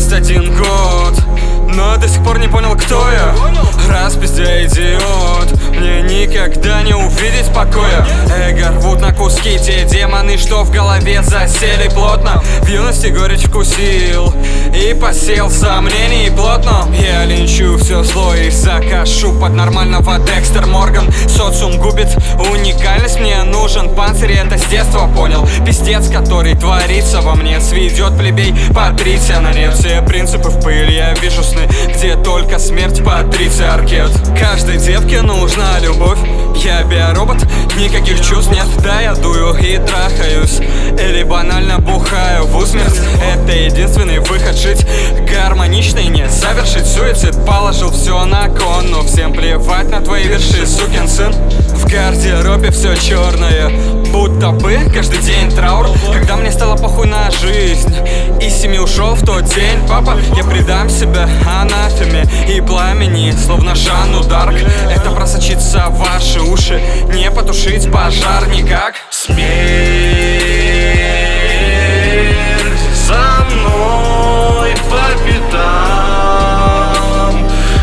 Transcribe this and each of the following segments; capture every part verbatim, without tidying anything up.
есть один год, но до сих пор не понял, кто я. Раз пиздя идиот, мне никогда не увидеть покоя. Эго рвут на куски те демоны, что в голове засели плотно. В юности горечь вкусил и посеял сомнений плотно. Я линчу все зло и закашу под нормального Декстер Морган. Социум губит уникальность, мне нужен панцирь, это с детства понял. Пиздец, который творится во мне, сведет плебей Патриция на нет. Все принципы в пыль, я вижу сны, где только смерть Патриция Аркет. Каждой девке нужна любовь, я биоробот, никаких чувств нет. Да, я дую и трахаюсь, или банально бухаю в усмерть. Это единственный выход жить гармонично и не завершить суицид. Положил все на кон, но всем плевать на твои верши, сукин сын. В гардеробе все черное, будто бы каждый день траур. Когда мне стало похуй на жизнь, из семьи ушел в тот день. Папа, я предам себя анафеме и пламени, словно Жанну Дарк. Это просочится в ваши уши, не потушить пожар никак. Смерть за мной по пятам,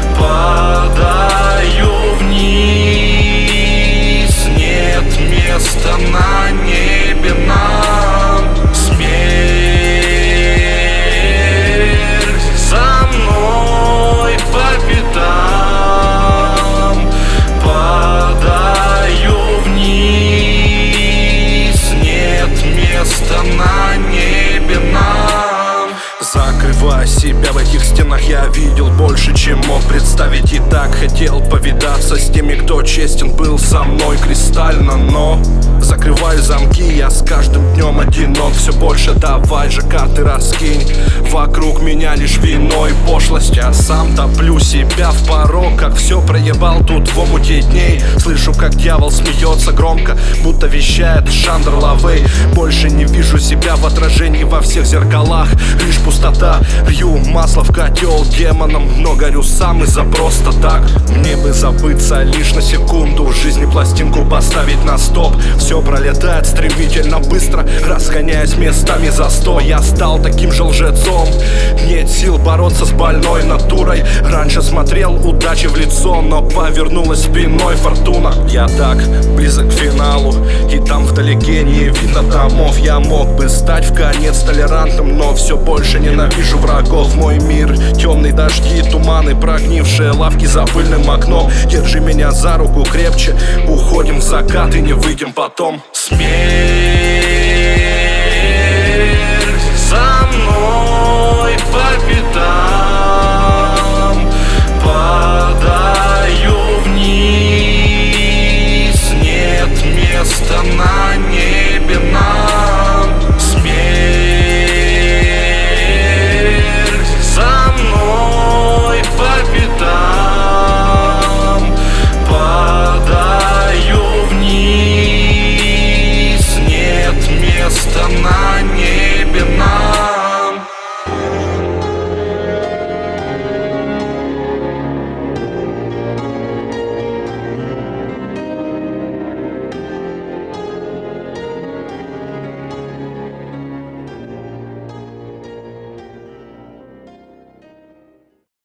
падаю вниз, нет места на небе нам. Смерть за мной по пятам, падаю вниз, нет места на небе нам. Закрывая себя в этих стенах, я видел больше, чем мог представить. И так хотел повидаться с теми, кто честен был со мной кристально. Но закрываю замки, я с каждым днем одинок все больше. Давай же карты раскинь, вокруг меня лишь вино и пошлость. Я сам топлю себя в порог, как все проебал тут в омуте дней. Слышу, как дьявол смеется громко, будто вещает Шандер Лавей. Больше не вижу себя в отражении во всех зеркалах, лишь пустота. Лью масло в котел демоном, но горю сам из-за просто так. Мне бы забыться лишь на секунду, в жизни пластинку поставить на стоп. Все пролетает стремительно быстро, разгоняясь местами за сто. Я стал таким же лжецом, нет сил бороться с больной натурой. Раньше смотрел удачи в лицо, но повернулась спиной фортуна. Я так близок к финалу, и там вдалеке не видно домов. Я мог бы стать в конец толерантным, но все больше ненавижу врагов. Мой мир, темные дожди, туманы, прогнившие лавки за пыльным окном. Держи меня за руку крепче, уходим в закат и не выйдем потом. Смерть